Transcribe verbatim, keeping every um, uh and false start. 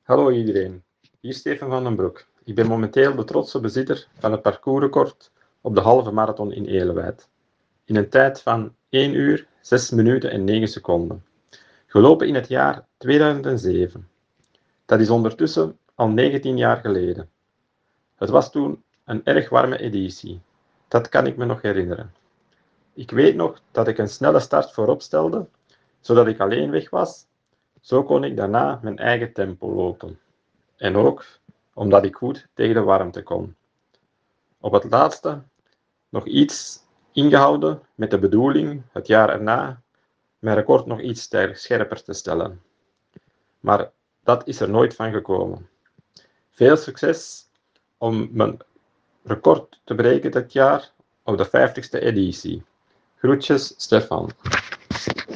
Hallo iedereen, hier Steven van den Broek. Ik ben momenteel de trotse bezitter van het parcoursrecord op de halve marathon in Elewijd. In een tijd van één uur, zes minuten en negen seconden. Gelopen in het jaar tweeduizend zeven. Dat is ondertussen al negentien jaar geleden. Het was toen een erg warme editie. Dat kan ik me nog herinneren. Ik weet nog dat ik een snelle start voorop stelde, zodat ik alleen weg was. Zo kon ik daarna mijn eigen tempo lopen. En ook omdat ik goed tegen de warmte kon. Op het laatste nog iets ingehouden met de bedoeling het jaar erna mijn record nog iets scherper te stellen. Maar dat is er nooit van gekomen. Veel succes om mijn record te breken dit jaar op de vijftigste editie. Groetjes, Stefan.